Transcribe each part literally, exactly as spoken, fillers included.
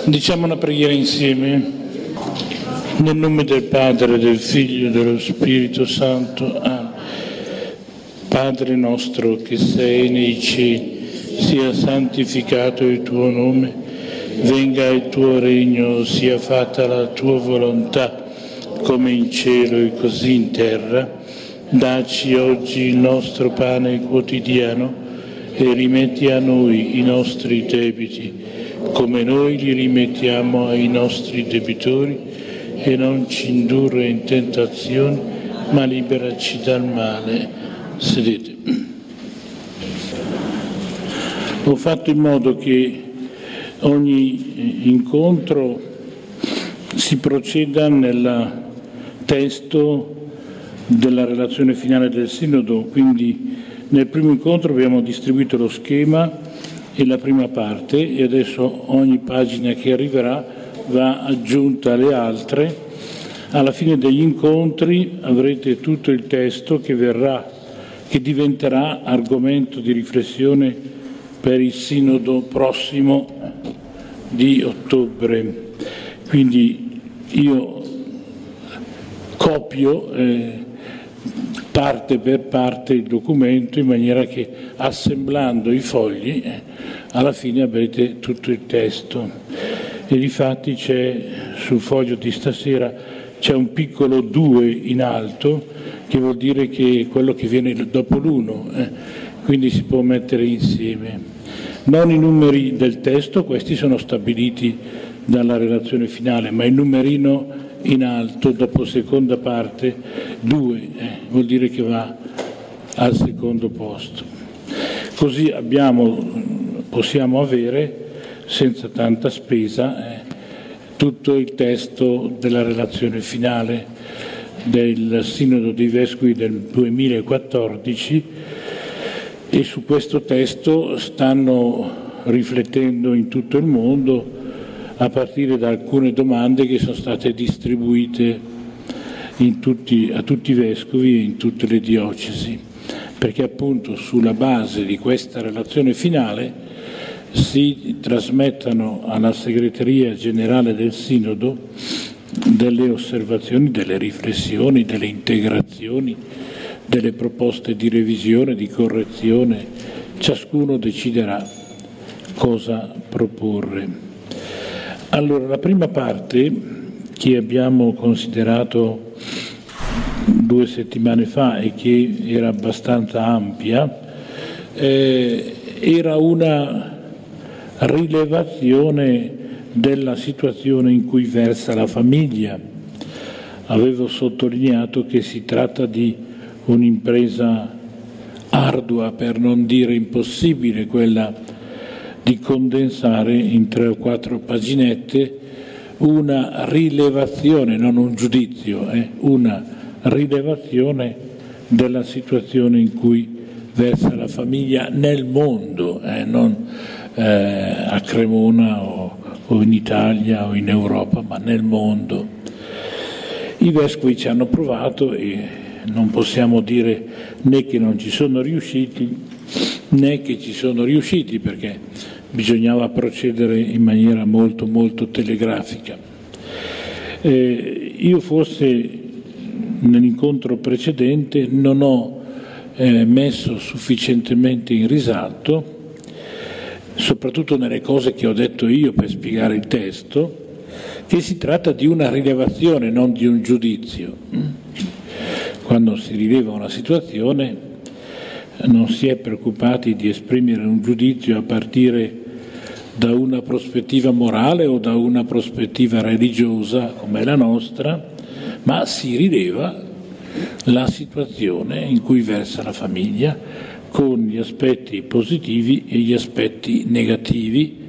Diciamo una preghiera insieme. Nel nome del Padre, del Figlio e dello Spirito Santo. Amen. Padre nostro che sei nei cieli, sia santificato il tuo nome, venga il tuo regno, sia fatta la tua volontà, come in cielo e così in terra. Dacci oggi il nostro pane quotidiano e rimetti a noi i nostri debiti, come noi li rimettiamo ai nostri debitori, e non ci indurre in tentazione, ma liberaci dal male. Sedete. Ho fatto in modo che ogni incontro si proceda nel testo della relazione finale del Sinodo, quindi nel primo incontro abbiamo distribuito lo schema e la prima parte, e adesso ogni pagina che arriverà va aggiunta alle altre. Alla fine degli incontri avrete tutto il testo che verrà, che diventerà argomento di riflessione per il Sinodo prossimo di ottobre. Quindi io copio eh, parte per parte il documento, in maniera che assemblando i fogli eh, alla fine avrete tutto il testo. E difatti c'è sul foglio di stasera c'è un piccolo due in alto, che vuol dire che è quello che viene dopo l'uno, eh, quindi si può mettere insieme. Non i numeri del testo, questi sono stabiliti dalla relazione finale, ma il numerino in alto dopo seconda parte due, eh, vuol dire che va al secondo posto. Così abbiamo, possiamo avere senza tanta spesa eh, tutto il testo della relazione finale del Sinodo dei Vescovi del duemilaquattordici, e su questo testo stanno riflettendo in tutto il mondo a partire da alcune domande che sono state distribuite in tutti, a tutti i vescovi e in tutte le diocesi, perché appunto sulla base di questa relazione finale si trasmettano alla Segreteria Generale del Sinodo delle osservazioni, delle riflessioni, delle integrazioni, delle proposte di revisione, di correzione. Ciascuno deciderà cosa proporre. Allora, la prima parte, che abbiamo considerato due settimane fa e che era abbastanza ampia, eh, era una rilevazione della situazione in cui versa la famiglia. Avevo sottolineato che si tratta di un'impresa ardua, per non dire impossibile, quella di condensare in tre o quattro paginette una rilevazione, non un giudizio, eh, una rilevazione della situazione in cui versa la famiglia nel mondo, eh, non eh, a Cremona o, o in Italia o in Europa, ma nel mondo. I vescovi ci hanno provato e non possiamo dire né che non ci sono riusciti né che ci sono riusciti, perché bisognava procedere in maniera molto molto telegrafica. Eh, io forse nell'incontro precedente non ho eh, messo sufficientemente in risalto, soprattutto nelle cose che ho detto io per spiegare il testo, che si tratta di una rilevazione, non di un giudizio. Quando si rileva una situazione non si è preoccupati di esprimere un giudizio a partire da una prospettiva morale o da una prospettiva religiosa come la nostra, ma si rileva la situazione in cui versa la famiglia, con gli aspetti positivi e gli aspetti negativi.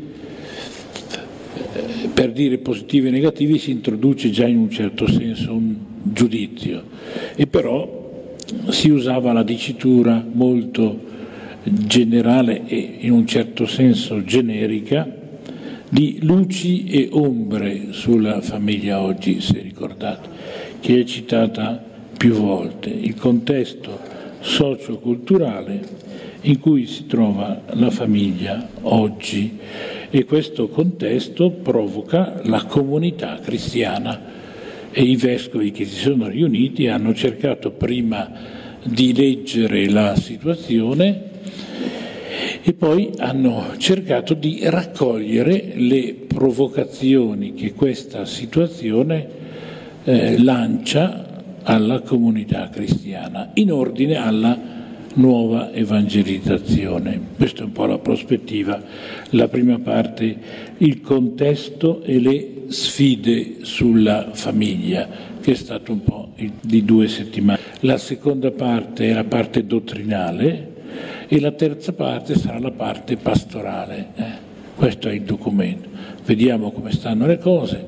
Per dire positivi e negativi si introduce già in un certo senso un giudizio, e però si usava la dicitura molto generale e in un certo senso generica di luci e ombre sulla famiglia oggi, se ricordate, che è citata più volte, il contesto socio-culturale in cui si trova la famiglia oggi. e questo contesto provoca la comunità cristiana e i vescovi che si sono riuniti hanno cercato prima di leggere la situazione e poi hanno cercato di raccogliere le provocazioni che questa situazione eh, lancia alla comunità cristiana in ordine alla nuova evangelizzazione. Questa è un po' la prospettiva. La prima parte, il contesto e le sfide sulla famiglia, che è stato un po' di due settimane. La seconda parte è la parte dottrinale e la terza parte sarà la parte pastorale. Eh? Questo è il documento. Vediamo come stanno le cose,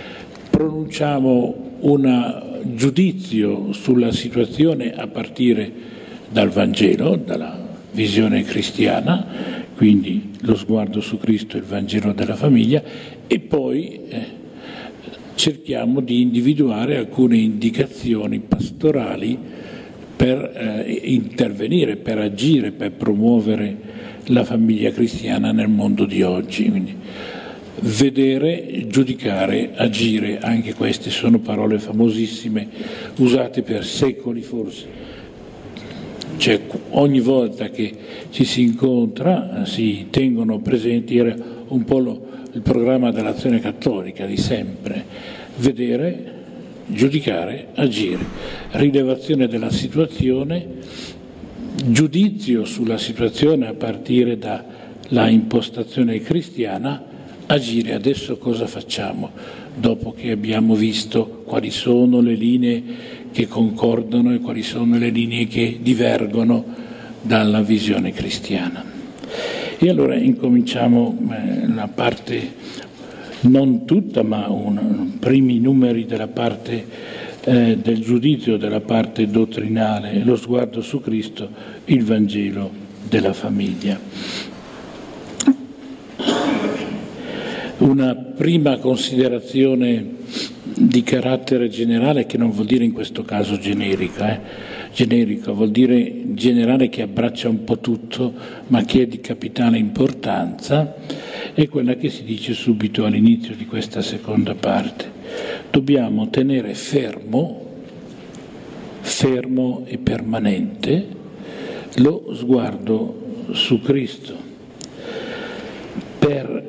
pronunciamo un giudizio sulla situazione a partire dal Vangelo, dalla visione cristiana, quindi lo sguardo su Cristo e il Vangelo della famiglia, e poi eh, cerchiamo di individuare alcune indicazioni pastorali per eh, intervenire, per agire, per promuovere la famiglia cristiana nel mondo di oggi. Quindi, vedere, giudicare, agire, anche queste sono parole famosissime, usate per secoli forse. Cioè, ogni volta che ci si incontra si tengono presenti, era un po' lo, il programma dell'Azione Cattolica di sempre, vedere, giudicare, agire, rilevazione della situazione, giudizio sulla situazione a partire dalla impostazione cristiana, agire. Adesso cosa facciamo? Dopo che abbiamo visto quali sono le linee che concordano e quali sono le linee che divergono dalla visione cristiana. E allora incominciamo eh, la parte, non tutta, ma un, primi numeri della parte eh, del giudizio, della parte dottrinale, lo sguardo su Cristo, il Vangelo della famiglia. Una prima considerazione di carattere generale, che non vuol dire in questo caso generica, eh? generica vuol dire generale che abbraccia un po' tutto, ma che è di capitale importanza, è quella che si dice subito all'inizio di questa seconda parte. Dobbiamo tenere fermo, fermo e permanente, lo sguardo su Cristo, per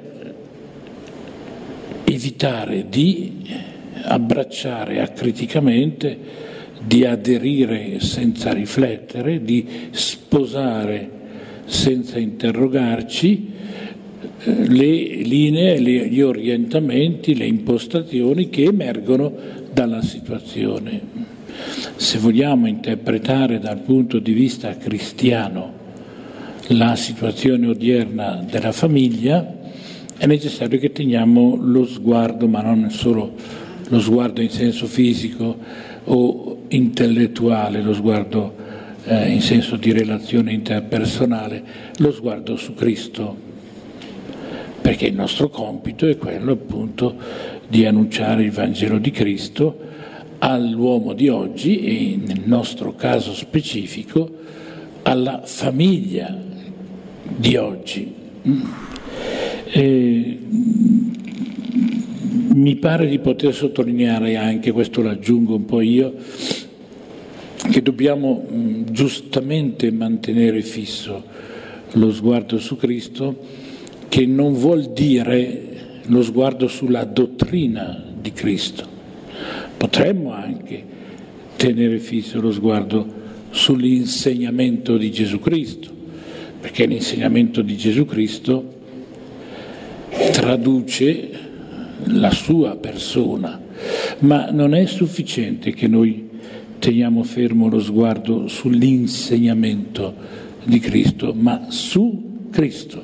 evitare di abbracciare acriticamente, di aderire senza riflettere, di sposare senza interrogarci le linee, gli orientamenti, le impostazioni che emergono dalla situazione. Se vogliamo interpretare dal punto di vista cristiano la situazione odierna della famiglia, è necessario che teniamo lo sguardo, ma non solo lo sguardo in senso fisico o intellettuale, lo sguardo eh, in senso di relazione interpersonale, lo sguardo su Cristo, perché il nostro compito è quello appunto di annunciare il Vangelo di Cristo all'uomo di oggi e nel nostro caso specifico alla famiglia di oggi. E mi pare di poter sottolineare anche, questo lo aggiungo un po' io, che dobbiamo mh, giustamente mantenere fisso lo sguardo su Cristo, che non vuol dire lo sguardo sulla dottrina di Cristo. Potremmo anche tenere fisso lo sguardo sull'insegnamento di Gesù Cristo, perché l'insegnamento di Gesù Cristo traduce la sua persona, ma non è sufficiente che noi teniamo fermo lo sguardo sull'insegnamento di Cristo, ma su Cristo,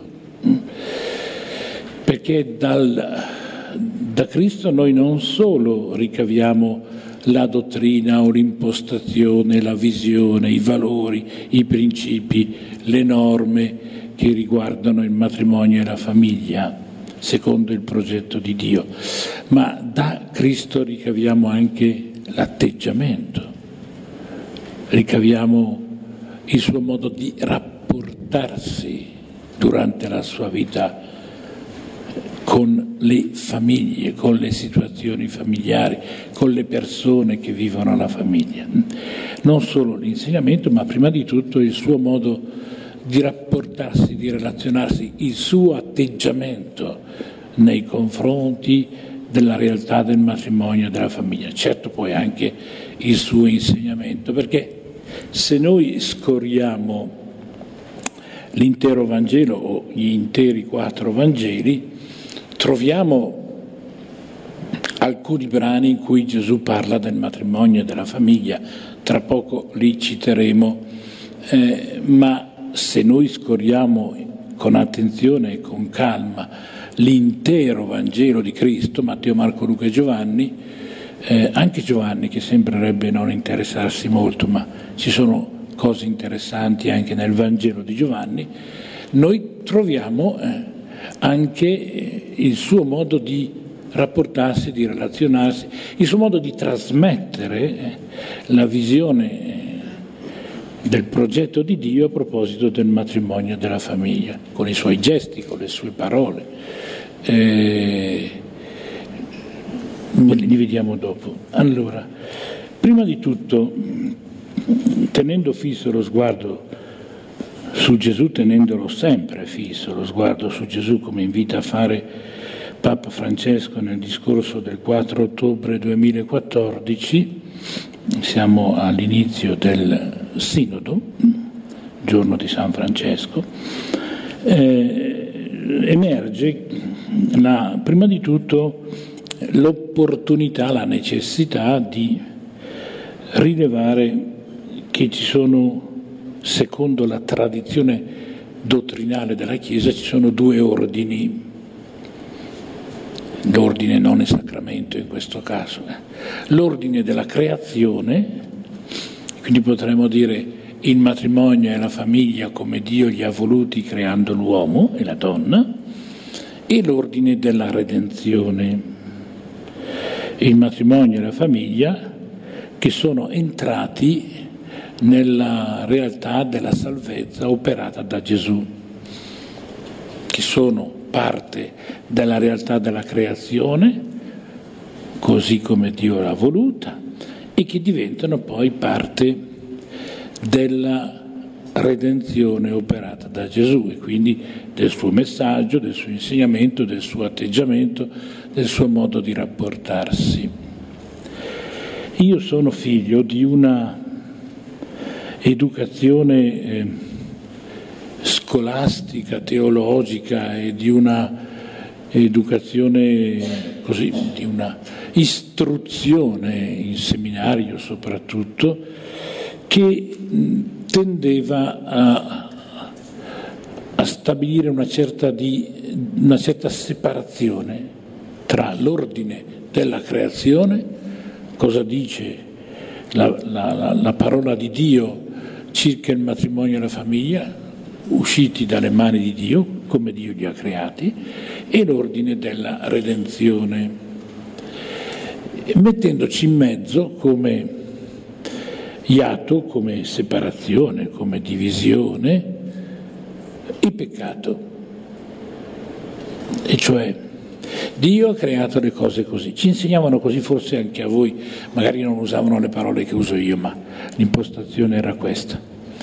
perché dal, da Cristo noi non solo ricaviamo la dottrina o l'impostazione, la visione, i valori, i principi, le norme che riguardano il matrimonio e la famiglia, secondo il progetto di Dio, ma da Cristo ricaviamo anche l'atteggiamento, ricaviamo il suo modo di rapportarsi durante la sua vita con le famiglie, con le situazioni familiari, con le persone che vivono la famiglia. Non solo l'insegnamento, ma prima di tutto il suo modo di rapportarsi, di relazionarsi, il suo atteggiamento nei confronti della realtà del matrimonio e della famiglia. Certo poi anche il suo insegnamento, perché se noi scorriamo l'intero Vangelo o gli interi quattro Vangeli, troviamo alcuni brani in cui Gesù parla del matrimonio e della famiglia, tra poco li citeremo, eh, ma se noi scorriamo con attenzione e con calma l'intero Vangelo di Cristo, Matteo, Marco, Luca e Giovanni, eh, anche Giovanni che sembrerebbe non interessarsi molto, ma ci sono cose interessanti anche nel Vangelo di Giovanni, noi troviamo eh, anche il suo modo di rapportarsi, di relazionarsi, il suo modo di trasmettere la visione del progetto di Dio a proposito del matrimonio e della famiglia, con i suoi gesti, con le sue parole. Eh, li vediamo dopo. Allora, prima di tutto, tenendo fisso lo sguardo su Gesù, tenendolo sempre fisso lo sguardo su Gesù, come invita a fare Papa Francesco nel discorso del quattro ottobre duemilaquattordici, siamo all'inizio del Sinodo, giorno di San Francesco, eh, emerge la, prima di tutto l'opportunità, la necessità di rilevare che ci sono, secondo la tradizione dottrinale della Chiesa, ci sono due ordini, l'ordine non è sacramento in questo caso, l'ordine della creazione, quindi potremmo dire il matrimonio e la famiglia come Dio li ha voluti creando l'uomo e la donna, e l'ordine della redenzione, il matrimonio e la famiglia che sono entrati nella realtà della salvezza operata da Gesù, che sono parte della realtà della creazione, così come Dio l'ha voluta, e che diventano poi parte della redenzione operata da Gesù, e quindi del suo messaggio, del suo insegnamento, del suo atteggiamento, del suo modo di rapportarsi. Io sono figlio di una educazione eh, scolastica, teologica e di una educazione così, di una istruzione in seminario soprattutto, che tendeva a, a stabilire una certa, di, una certa separazione tra l'ordine della creazione, cosa dice la, la, la parola di Dio circa il matrimonio e la famiglia, usciti dalle mani di Dio, come Dio li ha creati, e l'ordine della redenzione, mettendoci in mezzo come iato, come separazione, come divisione, il peccato. E cioè Dio ha creato le cose così. Ci insegnavano così, forse anche a voi, magari non usavano le parole che uso io, ma l'impostazione era questa.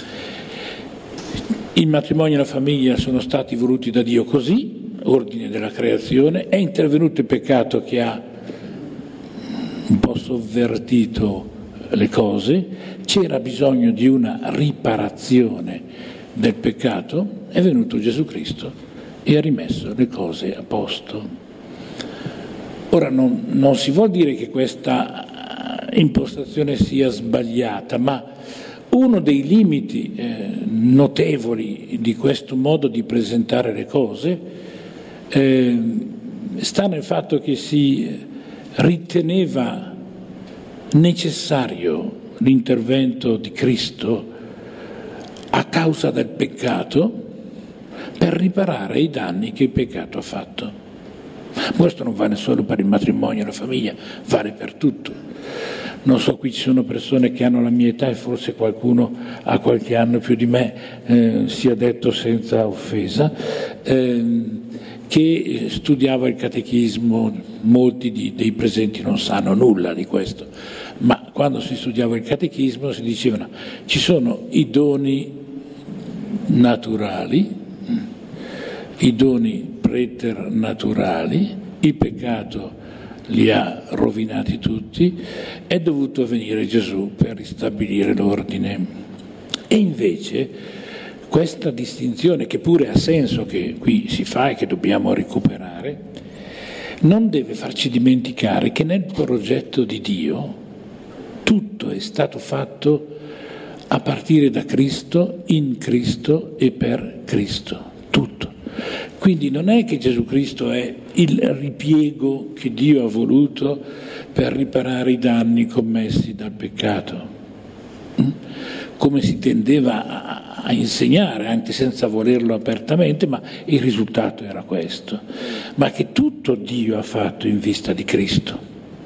Il matrimonio e la famiglia sono stati voluti da Dio così, ordine della creazione, è intervenuto il peccato che ha un po' sovvertito le cose, c'era bisogno di una riparazione del peccato, è venuto Gesù Cristo e ha rimesso le cose a posto. Ora non, non si vuol dire che questa impostazione sia sbagliata, ma uno dei limiti eh, notevoli di questo modo di presentare le cose eh, sta nel fatto che si riteneva necessario l'intervento di Cristo a causa del peccato per riparare i danni che il peccato ha fatto. Questo non vale solo per il matrimonio e la famiglia, vale per tutto. Non so, qui ci sono persone che hanno la mia età e forse qualcuno ha qualche anno più di me, eh, sia detto senza offesa, eh, che studiava il catechismo, molti di, dei presenti non sanno nulla di questo, ma quando si studiava il catechismo si dicevano ci sono i doni naturali, i doni preternaturali, il peccato li ha rovinati tutti, è dovuto venire Gesù per ristabilire l'ordine. E invece questa distinzione, che pure ha senso che qui si fa e che dobbiamo recuperare, non deve farci dimenticare che nel progetto di Dio tutto è stato fatto a partire da Cristo, in Cristo e per Cristo, tutto. Quindi non è che Gesù Cristo è il ripiego che Dio ha voluto per riparare i danni commessi dal peccato, come si tendeva a insegnare, anche senza volerlo apertamente, ma il risultato era questo, ma che tutto Dio ha fatto in vista di Cristo.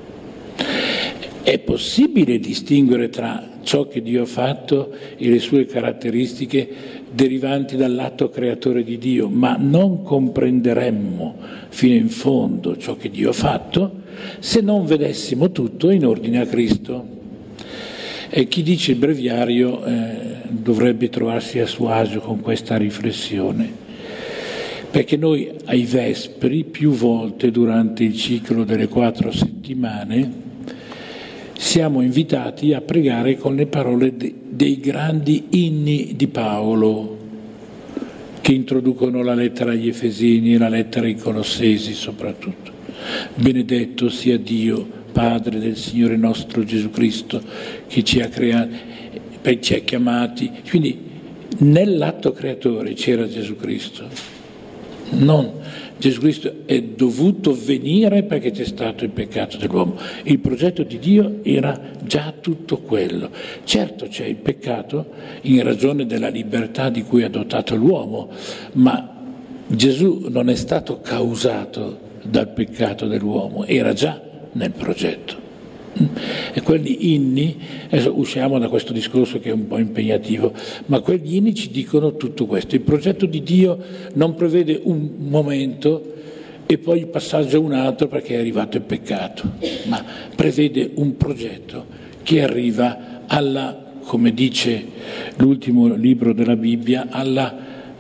È possibile distinguere tra ciò che Dio ha fatto e le sue caratteristiche derivanti dall'atto creatore di Dio, ma non comprenderemmo fino in fondo ciò che Dio ha fatto se non vedessimo tutto in ordine a Cristo. E chi dice il breviario eh, dovrebbe trovarsi a suo agio con questa riflessione, perché noi ai Vespri più volte durante il ciclo delle quattro settimane siamo invitati a pregare con le parole de- dei grandi inni di Paolo, che introducono la lettera agli Efesini e la lettera ai Colossesi soprattutto. Benedetto sia Dio, Padre del Signore nostro Gesù Cristo, che ci ha creati, ci ha chiamati. Quindi nell'atto creatore c'era Gesù Cristo. Non Gesù Cristo è dovuto venire perché c'è stato il peccato dell'uomo. Il progetto di Dio era già tutto quello. Certo c'è il peccato in ragione della libertà di cui è dotato l'uomo, ma Gesù non è stato causato dal peccato dell'uomo, era già nel progetto. E quegli inni, adesso usciamo da questo discorso che è un po' impegnativo, ma quegli inni ci dicono tutto questo. Il progetto di Dio non prevede un momento e poi il passaggio a un altro perché è arrivato il peccato, ma prevede un progetto che arriva alla, come dice l'ultimo libro della Bibbia, alla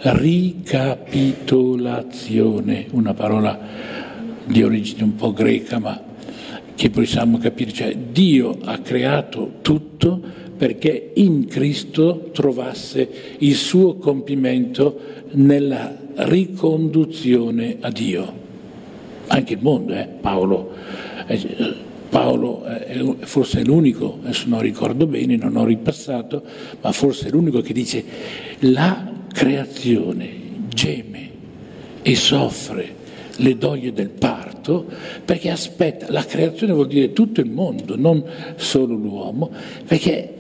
ricapitolazione, una parola di origine un po' greca, ma che possiamo capire, cioè Dio ha creato tutto perché in Cristo trovasse il suo compimento nella riconduzione a Dio. Anche il mondo, eh? Paolo, eh, Paolo è forse è l'unico, adesso non ricordo bene, non ho ripassato, ma forse è l'unico che dice la creazione geme e soffre le doglie del parto, perché aspetta, la creazione vuol dire tutto il mondo, non solo l'uomo, perché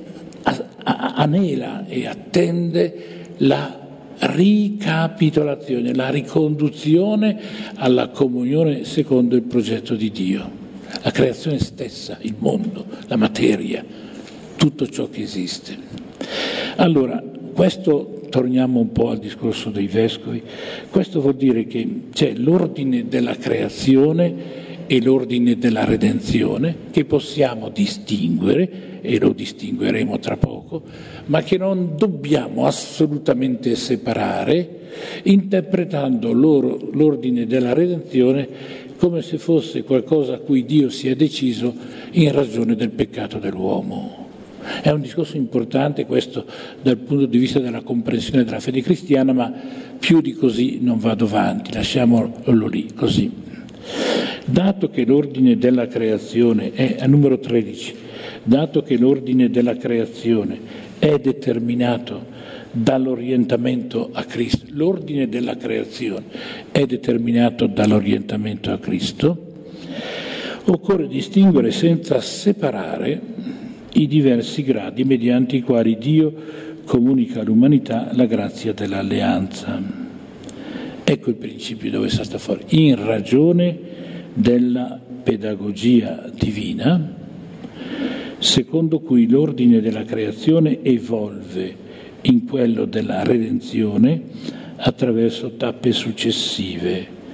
anela e attende la ricapitolazione, la riconduzione alla comunione secondo il progetto di Dio. La creazione stessa, il mondo, la materia, tutto ciò che esiste. Allora, questo, torniamo un po' al discorso dei vescovi, questo vuol dire che c'è l'ordine della creazione e l'ordine della redenzione che possiamo distinguere, e lo distingueremo tra poco, ma che non dobbiamo assolutamente separare, interpretando loro, l'ordine della redenzione come se fosse qualcosa a cui Dio si è deciso in ragione del peccato dell'uomo. È un discorso importante questo dal punto di vista della comprensione della fede cristiana, ma più di così non vado avanti, lasciamolo lì, così. Dato che l'ordine della creazione è, a numero tredici, dato che l'ordine della creazione è determinato dall'orientamento a Cristo, l'ordine della creazione è determinato dall'orientamento a Cristo, occorre distinguere senza separare i diversi gradi mediante i quali Dio comunica all'umanità la grazia dell'alleanza. Ecco il principio dove sta sta fuori. In ragione della pedagogia divina, secondo cui l'ordine della creazione evolve in quello della redenzione attraverso tappe successive,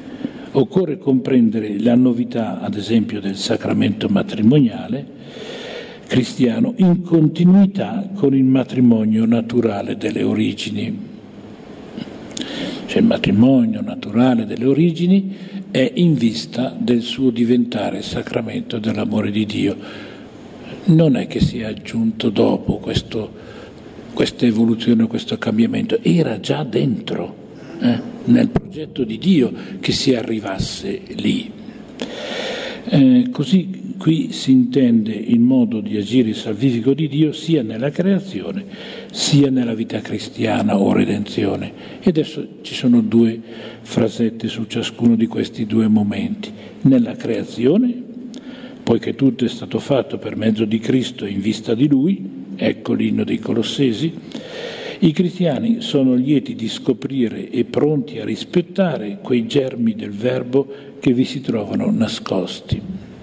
Occorre comprendere la novità, ad esempio, del sacramento matrimoniale cristiano in continuità con il matrimonio naturale delle origini. Cioè il matrimonio naturale delle origini è in vista del suo diventare sacramento dell'amore di Dio. Non è che sia aggiunto dopo questo, questa evoluzione, questo cambiamento, era già dentro, eh, nel progetto di Dio che si arrivasse lì. Eh, così qui si intende il modo di agire salvifico di Dio sia nella creazione sia nella vita cristiana o redenzione. E adesso ci sono due frasette su ciascuno di questi due momenti. Nella creazione, poiché tutto è stato fatto per mezzo di Cristo e in vista di Lui, ecco l'inno dei Colossesi, i cristiani sono lieti di scoprire e pronti a rispettare quei germi del Verbo che vi si trovano nascosti.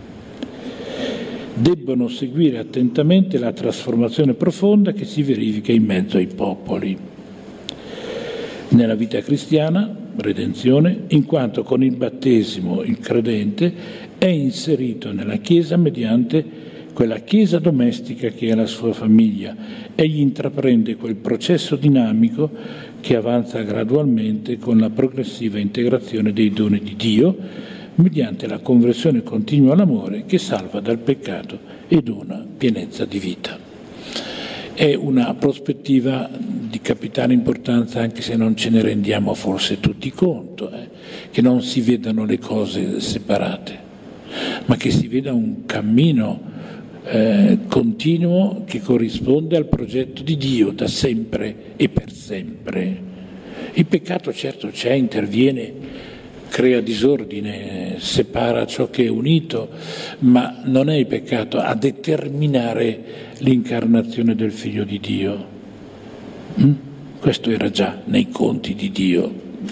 Debbono seguire attentamente la trasformazione profonda che si verifica in mezzo ai popoli. Nella vita cristiana, redenzione, in quanto con il battesimo il credente è inserito nella Chiesa mediante quella Chiesa domestica che è la sua famiglia. Egli intraprende quel processo dinamico che avanza gradualmente con la progressiva integrazione dei doni di Dio mediante la conversione continua all'amore che salva dal peccato e dona pienezza di vita. È una prospettiva di capitale importanza, anche se non ce ne rendiamo forse tutti conto, eh, che non si vedano le cose separate, ma che si veda un cammino eh, continuo che corrisponde al progetto di Dio da sempre e per sempre. Il peccato certo c'è, interviene, crea disordine, separa ciò che è unito, ma non è il peccato a determinare l'incarnazione del Figlio di Dio. Mm? Questo era già nei conti di Dio.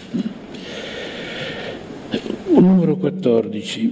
Numero quattordici.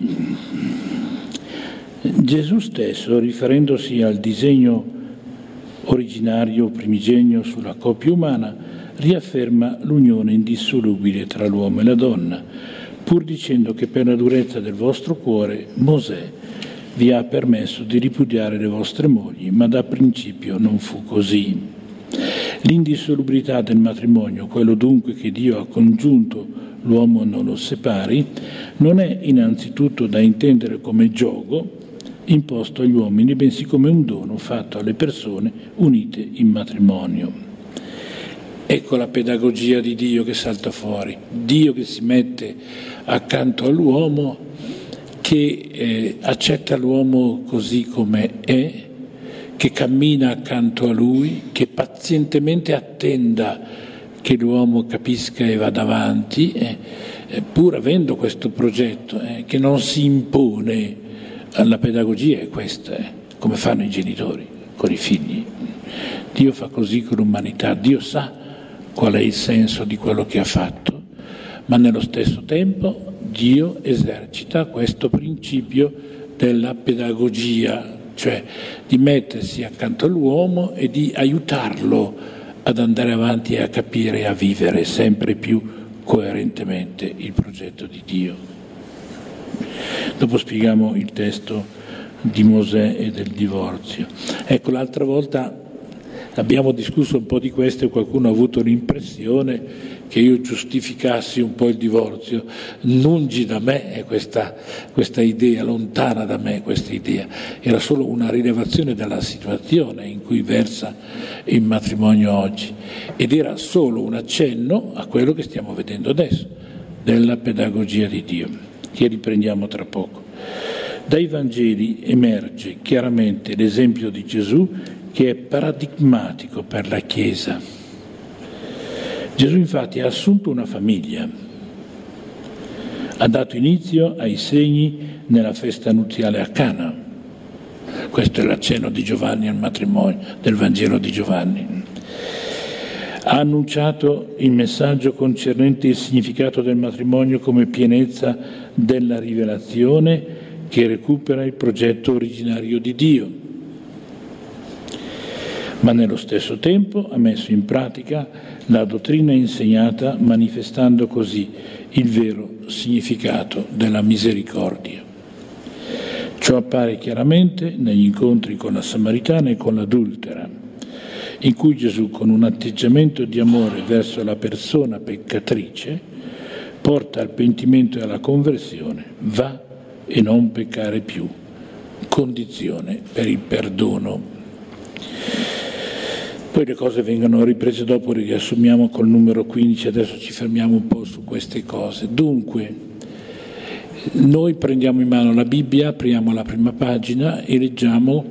Gesù stesso, riferendosi al disegno originario primigenio sulla coppia umana, riafferma l'unione indissolubile tra l'uomo e la donna, pur dicendo che per la durezza del vostro cuore Mosè vi ha permesso di ripudiare le vostre mogli, ma da principio non fu così. L'indissolubilità del matrimonio, quello dunque che Dio ha congiunto, l'uomo non lo separi, non è innanzitutto da intendere come giogo imposto agli uomini, bensì come un dono fatto alle persone unite in matrimonio. Ecco la pedagogia di Dio che salta fuori, Dio che si mette accanto all'uomo, che eh, accetta l'uomo così come è, che cammina accanto a lui, che pazientemente attenda che l'uomo capisca e vada avanti, eh, pur avendo questo progetto, eh, che non si impone. La pedagogia è questa, eh, come fanno i genitori con i figli. Dio fa così con l'umanità, Dio sa qual è il senso di quello che ha fatto, ma nello stesso tempo Dio esercita questo principio della pedagogia, cioè di mettersi accanto all'uomo e di aiutarlo ad andare avanti e a capire e a vivere sempre più coerentemente il progetto di Dio. Dopo spieghiamo il testo di Mosè e del divorzio. Ecco, l'altra volta abbiamo discusso un po' di questo e qualcuno ha avuto l'impressione che io giustificassi un po' il divorzio. Lungi da me questa, questa idea, lontana da me questa idea. Era solo una rilevazione della situazione in cui versa il matrimonio oggi ed era solo un accenno a quello che stiamo vedendo adesso, della pedagogia di Dio, che riprendiamo tra poco. Dai Vangeli emerge chiaramente l'esempio di Gesù che è paradigmatico per la Chiesa. Gesù infatti ha assunto una famiglia, ha dato inizio ai segni nella festa nuziale a Cana. Questo è l'accenno di Giovanni al matrimonio, del Vangelo di Giovanni. Ha annunciato il messaggio concernente il significato del matrimonio come pienezza della rivelazione che recupera il progetto originario di Dio, ma nello stesso tempo ha messo in pratica la dottrina insegnata, manifestando così il vero significato della misericordia. Ciò appare chiaramente negli incontri con la Samaritana e con l'adultera, in cui Gesù, con un atteggiamento di amore verso la persona peccatrice, porta al pentimento e alla conversione: va e non peccare più, condizione per il perdono. Poi le cose vengono riprese dopo, riassumiamo col numero quindici, adesso ci fermiamo un po' su queste cose. Dunque, noi prendiamo in mano la Bibbia, apriamo la prima pagina e leggiamo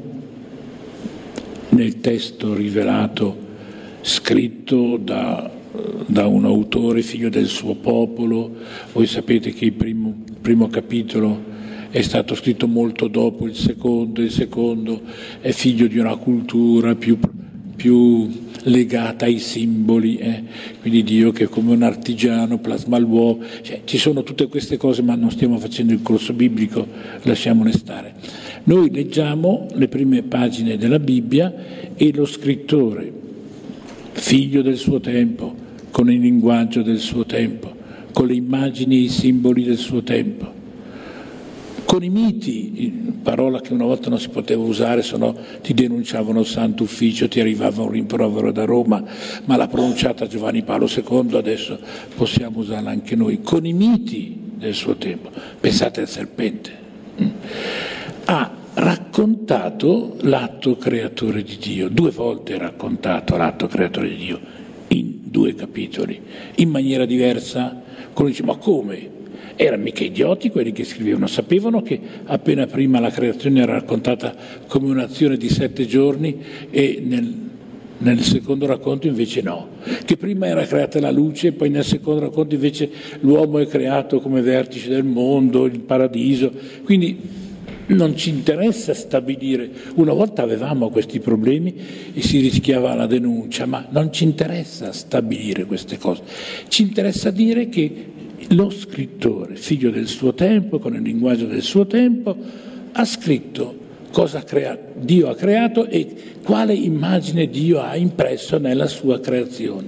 nel testo rivelato, scritto da, da un autore figlio del suo popolo. Voi sapete che il primo, primo capitolo è stato scritto molto dopo il secondo, il secondo è figlio di una cultura più, più legata ai simboli, eh? Quindi Dio che come un artigiano plasma l'uovo, cioè, ci sono tutte queste cose, ma non stiamo facendo il corso biblico, lasciamole stare. Noi leggiamo le prime pagine della Bibbia e lo scrittore, figlio del suo tempo, con il linguaggio del suo tempo, con le immagini e i simboli del suo tempo, con i miti, parola che una volta non si poteva usare, se no ti denunciavano il Santo Ufficio, ti arrivava un rimprovero da Roma, ma l'ha pronunciata Giovanni Paolo secondo, adesso possiamo usarla anche noi, con i miti del suo tempo. Pensate al serpente. Ha raccontato l'atto creatore di Dio, due volte raccontato l'atto creatore di Dio, in due capitoli, in maniera diversa. Uno dice, ma come? Erano mica idioti quelli che scrivevano, sapevano che appena prima la creazione era raccontata come un'azione di sette giorni e nel, nel secondo racconto invece no, che prima era creata la luce e poi nel secondo racconto invece l'uomo è creato come vertice del mondo, il paradiso. Quindi non ci interessa stabilire, una volta avevamo questi problemi e si rischiava la denuncia, ma non ci interessa stabilire queste cose, ci interessa dire che lo scrittore, figlio del suo tempo, con il linguaggio del suo tempo, ha scritto cosa crea- Dio ha creato e quale immagine Dio ha impresso nella sua creazione.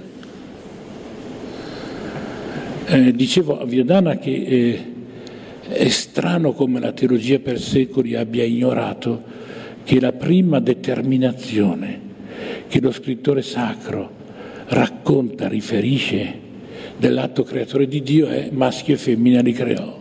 Eh, dicevo a Viadana che eh, è strano come la teologia per secoli abbia ignorato che la prima determinazione che lo scrittore sacro racconta, riferisce dell'atto creatore di Dio è maschio e femmina li creò.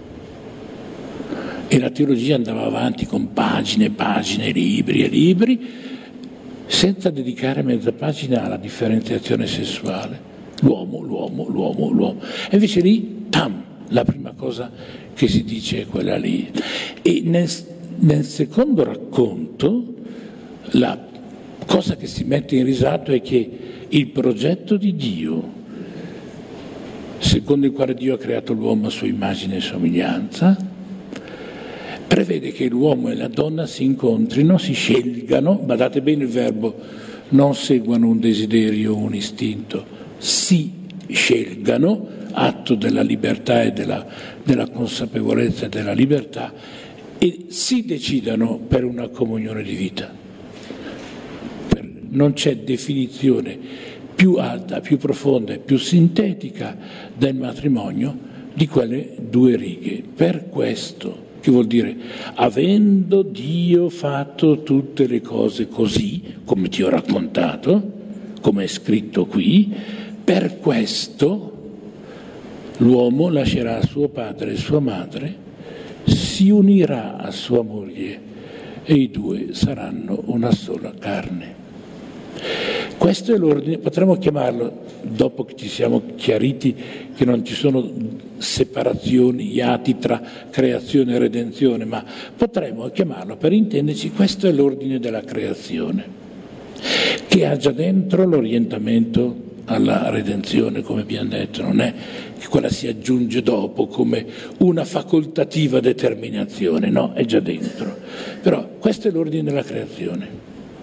E la teologia andava avanti con pagine e pagine, libri e libri, senza dedicare mezza pagina alla differenziazione sessuale. L'uomo, l'uomo, l'uomo, l'uomo. E invece lì, tam, la prima cosa che si dice è quella lì. E nel, nel secondo racconto, la cosa che si mette in risalto è che il progetto di Dio, secondo il quale Dio ha creato l'uomo a sua immagine e somiglianza, prevede che l'uomo e la donna si incontrino, si scelgano, badate bene il verbo, non seguano un desiderio o un istinto, si scelgano, atto della libertà e della, della consapevolezza e della libertà, e si decidano per una comunione di vita. Per, non c'è definizione più alta, più profonda e più sintetica del matrimonio di quelle due righe. Per questo, che vuol dire, avendo Dio fatto tutte le cose così, come ti ho raccontato, come è scritto qui, per questo l'uomo lascerà suo padre e sua madre, si unirà a sua moglie e i due saranno una sola carne. Questo è l'ordine, potremmo chiamarlo, dopo che ci siamo chiariti che non ci sono separazioni, iati tra creazione e redenzione, ma potremmo chiamarlo, per intenderci, questo è l'ordine della creazione, che ha già dentro l'orientamento alla redenzione, come abbiamo detto, non è che quella si aggiunge dopo come una facoltativa determinazione, no, è già dentro. Però questo è l'ordine della creazione.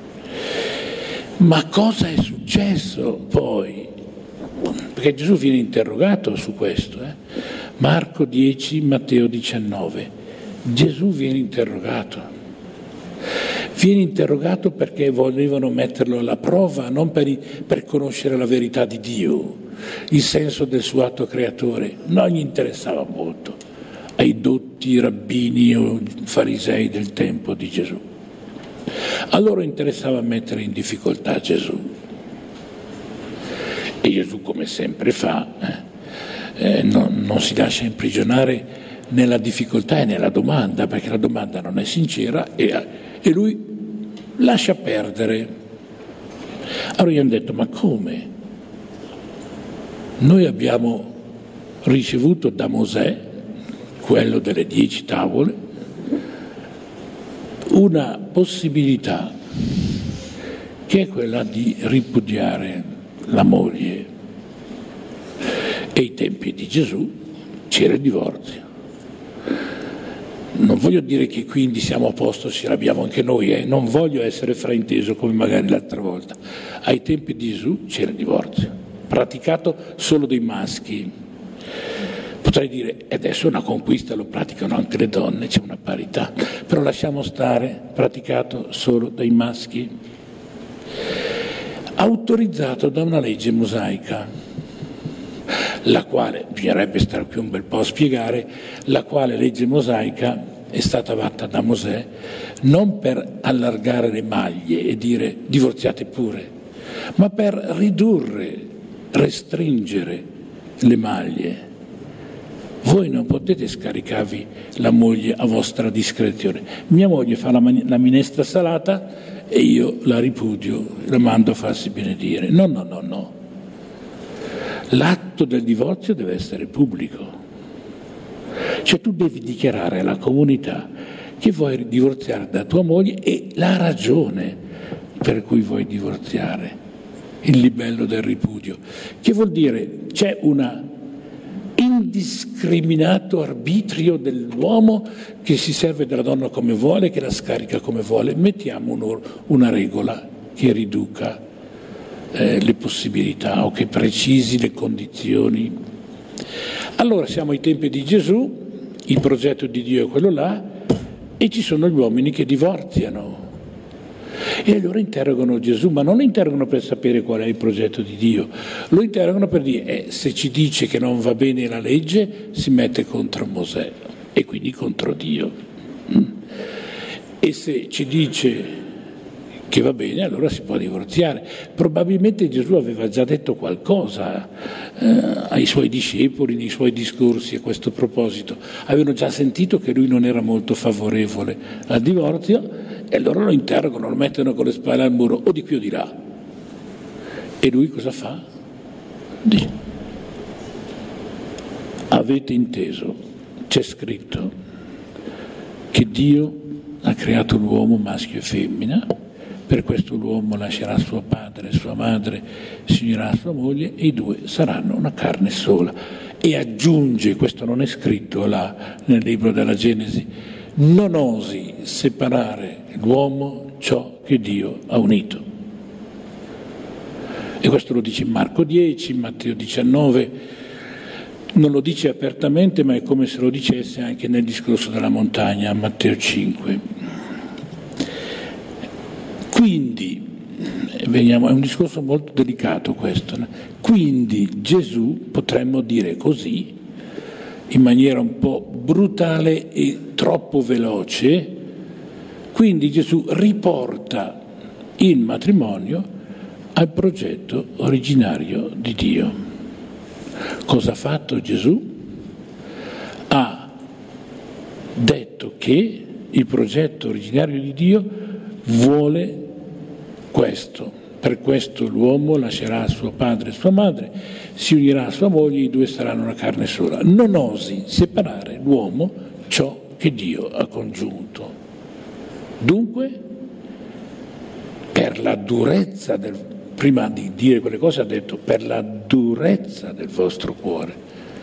Ma cosa è successo poi? Perché Gesù viene interrogato su questo, eh? Marco dieci, Matteo diciannove. Gesù viene interrogato. Viene interrogato perché volevano metterlo alla prova, non per, per conoscere la verità di Dio, il senso del suo atto creatore, non gli interessava molto ai dotti rabbini o farisei del tempo di Gesù. A loro interessava mettere in difficoltà Gesù. E Gesù, come sempre fa, eh, non, non si lascia imprigionare nella difficoltà e nella domanda, perché la domanda non è sincera e, e lui lascia perdere. Allora gli hanno detto: ma come? Noi abbiamo ricevuto da Mosè, quello delle dieci tavole, una possibilità che è quella di ripudiare la moglie. E ai tempi di Gesù c'era il divorzio. Non voglio dire che quindi siamo a posto, ce l'abbiamo anche noi, eh? Non voglio essere frainteso come magari l'altra volta. Ai tempi di Gesù c'era il divorzio, praticato solo dai maschi. Potrei dire, e adesso è una conquista, lo praticano anche le donne, c'è una parità, però lasciamo stare, praticato solo dai maschi. Autorizzato da una legge mosaica, la quale, bisognerebbe stare qui un bel po' a spiegare, la quale legge mosaica è stata fatta da Mosè non per allargare le maglie e dire divorziate pure, ma per ridurre, restringere le maglie. Voi non potete scaricarvi la moglie a vostra discrezione. Mia moglie fa la, man- la minestra salata e io la ripudio, la mando a farsi benedire. No, no, no, no. L'atto del divorzio deve essere pubblico. Cioè tu devi dichiarare alla comunità che vuoi divorziare da tua moglie e la ragione per cui vuoi divorziare, il livello del ripudio. Che vuol dire? C'è un indiscriminato arbitrio dell'uomo che si serve della donna come vuole, che la scarica come vuole. Mettiamo una regola che riduca eh, le possibilità o che precisi le condizioni. Allora siamo ai tempi di Gesù, il progetto di Dio è quello là e ci sono gli uomini che divorziano. E allora interrogano Gesù, ma non lo interrogano per sapere qual è il progetto di Dio, lo interrogano per dire eh, se ci dice che non va bene la legge si mette contro Mosè e quindi contro Dio. E se ci dice che va bene allora si può divorziare. Probabilmente Gesù aveva già detto qualcosa eh, ai suoi discepoli, nei suoi discorsi a questo proposito. Avevano già sentito che lui non era molto favorevole al divorzio e allora lo interrogano, lo mettono con le spalle al muro, o di qui o di là. E lui cosa fa? Dice: avete inteso, c'è scritto che Dio ha creato l'uomo maschio e femmina, per questo l'uomo lascerà suo padre e sua madre, si unirà a sua moglie e i due saranno una carne sola. E aggiunge, questo non è scritto là nel libro della Genesi, non osi separare l'uomo ciò che Dio ha unito. E questo lo dice in Marco dieci, in Matteo diciannove, non lo dice apertamente ma è come se lo dicesse anche nel discorso della montagna, a Matteo cinque. Quindi, veniamo, è un discorso molto delicato questo, no? Quindi Gesù, potremmo dire così, in maniera un po' brutale e troppo veloce, quindi Gesù riporta il matrimonio al progetto originario di Dio. Cosa ha fatto Gesù? Ha detto che il progetto originario di Dio vuole questo, per questo l'uomo lascerà suo padre e sua madre, si unirà a sua moglie, i due saranno una carne sola. Non osi separare l'uomo ciò che Dio ha congiunto. Dunque, per la durezza del, prima di dire quelle cose ha detto, per la durezza del vostro cuore,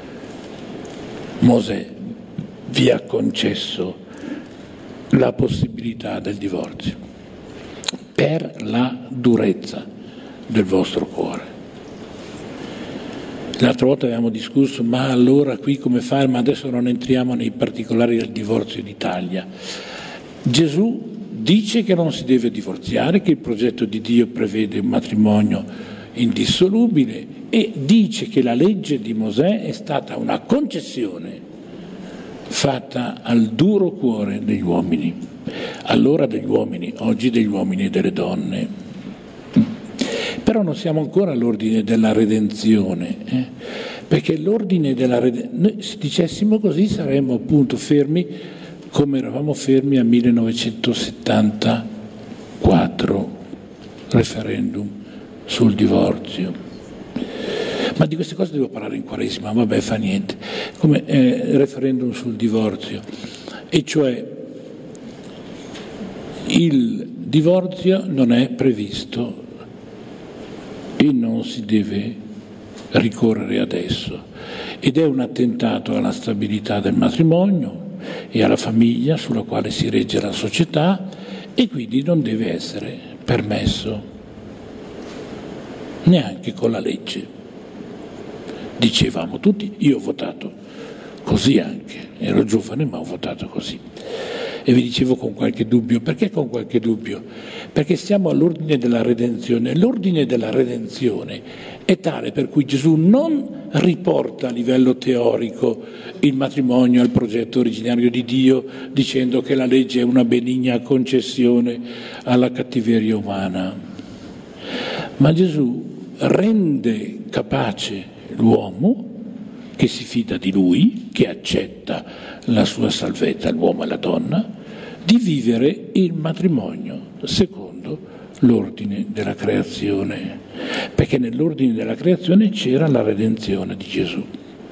Mosè vi ha concesso la possibilità del divorzio. Per la durezza del vostro cuore. L'altra volta avevamo discusso, ma allora qui come fare? Ma adesso non entriamo nei particolari del divorzio in Italia. Gesù dice che non si deve divorziare, che il progetto di Dio prevede un matrimonio indissolubile, e dice che la legge di Mosè è stata una concessione fatta al duro cuore degli uomini, allora degli uomini, oggi degli uomini e delle donne. Però non siamo ancora all'ordine della redenzione, eh? Perché l'ordine della redenzione, noi se dicessimo così saremmo appunto fermi come eravamo fermi a millenovecentosettantaquattro, referendum sul divorzio. Ma di queste cose devo parlare in Quaresima, vabbè, fa niente, come eh, referendum sul divorzio, e cioè il divorzio non è previsto e non si deve ricorrere adesso, ed è un attentato alla stabilità del matrimonio e alla famiglia sulla quale si regge la società, e quindi non deve essere permesso neanche con la legge. Dicevamo tutti, io ho votato così anche, ero giovane ma ho votato così. E vi dicevo con qualche dubbio. Perché con qualche dubbio? Perché siamo all'ordine della redenzione. L'ordine della redenzione è tale per cui Gesù non riporta a livello teorico il matrimonio al progetto originario di Dio, dicendo che la legge è una benigna concessione alla cattiveria umana. Ma Gesù rende capace l'uomo che si fida di lui, che accetta la sua salvezza, l'uomo e la donna, di vivere il matrimonio secondo l'ordine della creazione, perché nell'ordine della creazione c'era la redenzione di Gesù.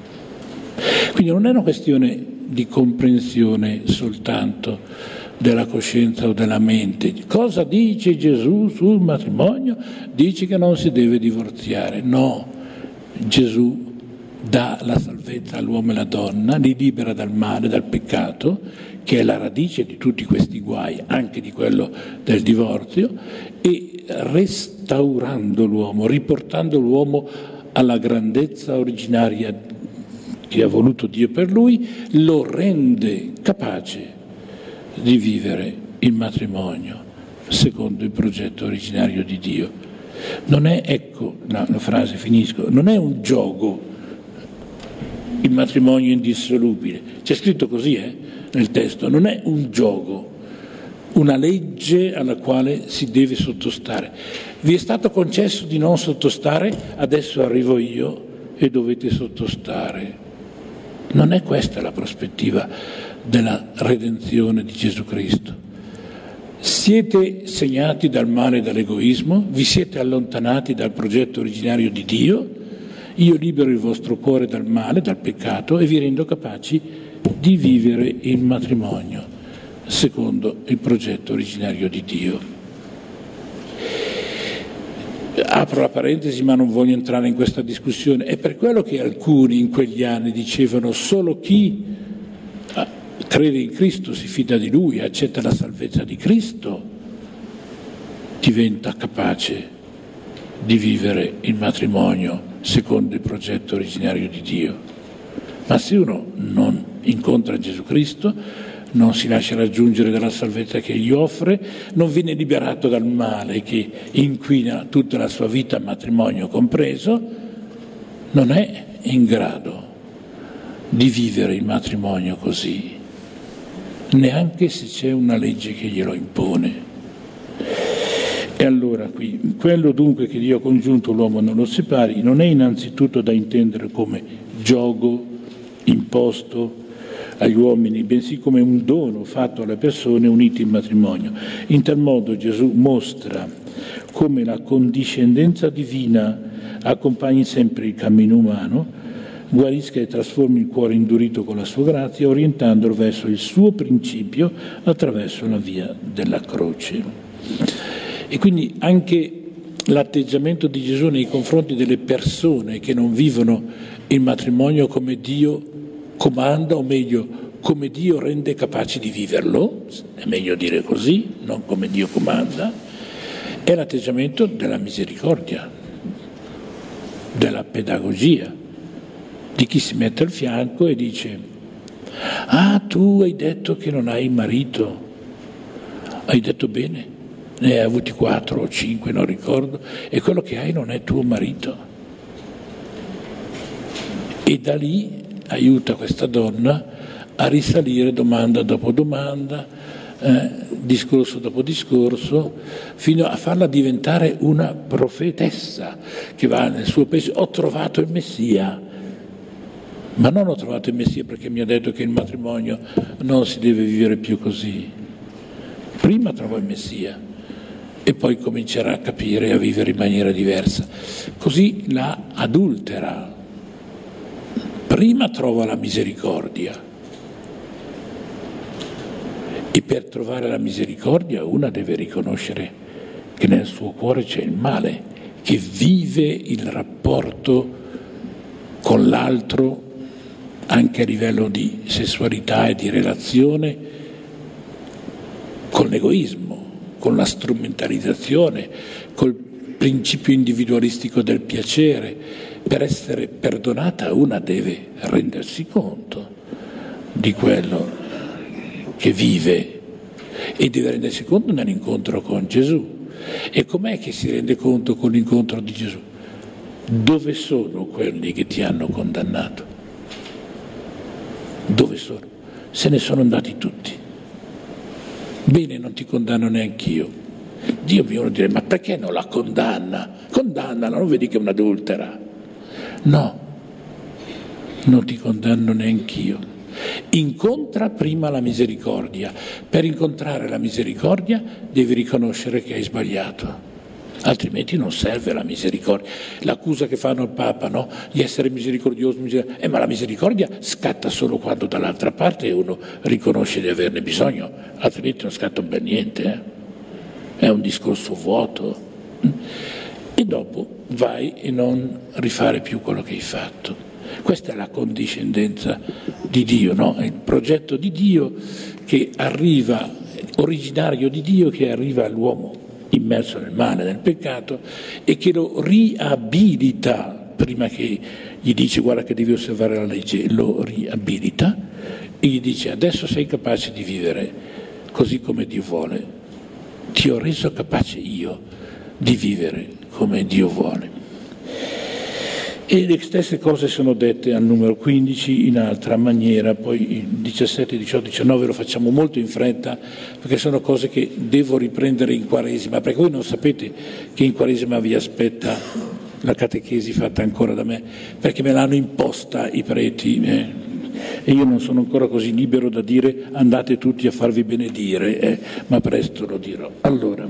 Quindi non è una questione di comprensione soltanto della coscienza o della mente. Cosa dice Gesù sul matrimonio? Dice che non si deve divorziare. No, Gesù dà la salvezza all'uomo e alla donna, li libera dal male, dal peccato, che è la radice di tutti questi guai, anche di quello del divorzio, e restaurando l'uomo, riportando l'uomo alla grandezza originaria che ha voluto Dio per lui, lo rende capace di vivere il matrimonio secondo il progetto originario di Dio. Non è, ecco la, la frase, finisco, non è un gioco il matrimonio indissolubile, c'è scritto così eh, nel testo, non è un gioco, una legge alla quale si deve sottostare. Vi è stato concesso di non sottostare, adesso arrivo io e dovete sottostare. Non è questa la prospettiva della redenzione di Gesù Cristo. Siete segnati dal male e dall'egoismo, vi siete allontanati dal progetto originario di Dio. Io libero il vostro cuore dal male, dal peccato, e vi rendo capaci di vivere il matrimonio secondo il progetto originario di Dio. Apro la parentesi, ma non voglio entrare in questa discussione. È per quello che alcuni in quegli anni dicevano: solo chi crede in Cristo, si fida di Lui, accetta la salvezza di Cristo, diventa capace di vivere il matrimonio secondo il progetto originario di Dio. Ma se uno non incontra Gesù Cristo, non si lascia raggiungere dalla salvezza che gli offre, non viene liberato dal male che inquina tutta la sua vita, matrimonio compreso, non è in grado di vivere il matrimonio così, neanche se c'è una legge che glielo impone. E allora qui, quello dunque che Dio ha congiunto l'uomo non lo separi, non è innanzitutto da intendere come giogo imposto agli uomini, bensì come un dono fatto alle persone unite in matrimonio. In tal modo Gesù mostra come la condiscendenza divina accompagni sempre il cammino umano, guarisca e trasformi il cuore indurito con la sua grazia, orientandolo verso il suo principio attraverso la via della croce. E quindi anche l'atteggiamento di Gesù nei confronti delle persone che non vivono il matrimonio come Dio comanda, o meglio, come Dio rende capaci di viverlo, è meglio dire così, non come Dio comanda, è l'atteggiamento della misericordia, della pedagogia, di chi si mette al fianco e dice: ah, tu hai detto che non hai marito, hai detto bene, ne hai avuti quattro o cinque, non ricordo, e quello che hai non è tuo marito. E da lì aiuta questa donna a risalire domanda dopo domanda, eh, discorso dopo discorso, fino a farla diventare una profetessa che va nel suo paese. Ho trovato il Messia, ma non ho trovato il Messia perché mi ha detto che il matrimonio non si deve vivere più così. Prima trovò il Messia e poi comincerà a capire e a vivere in maniera diversa. Così la adultera. Prima trova la misericordia. E per trovare la misericordia una deve riconoscere che nel suo cuore c'è il male, che vive il rapporto con l'altro anche a livello di sessualità e di relazione, con l'egoismo, con la strumentalizzazione, col principio individualistico del piacere. Per essere perdonata una deve rendersi conto di quello che vive e deve rendersi conto nell'incontro con Gesù. E com'è che si rende conto con l'incontro di Gesù? Dove sono quelli che ti hanno condannato? Dove sono? Se ne sono andati tutti. Bene, non ti condanno neanch'io. Dio mi vuole dire, ma perché non la condanna? Condannala, non vedi che è un'adultera? No, non ti condanno neanch'io. Incontra prima la misericordia. Per incontrare la misericordia devi riconoscere che hai sbagliato, altrimenti non serve la misericordia. L'accusa che fanno al Papa, no? Di essere misericordioso, misericordioso. Eh, ma la misericordia scatta solo quando dall'altra parte uno riconosce di averne bisogno, altrimenti non scatta un bel niente, eh? È un discorso vuoto. E dopo vai e non rifare più quello che hai fatto. Questa è la condiscendenza di Dio, no? È il progetto di Dio che arriva, originario di Dio che arriva all'uomo immerso nel male, nel peccato, e che lo riabilita, prima che gli dice guarda che devi osservare la legge, lo riabilita e gli dice adesso sei capace di vivere così come Dio vuole, ti ho reso capace io di vivere come Dio vuole. E le stesse cose sono dette al numero quindici in altra maniera, poi il diciassette, diciotto, diciannove lo facciamo molto in fretta perché sono cose che devo riprendere in Quaresima, perché voi non sapete che in Quaresima vi aspetta la catechesi fatta ancora da me, perché me l'hanno imposta i preti eh, e io non sono ancora così libero da dire andate tutti a farvi benedire, eh, ma presto lo dirò. Allora,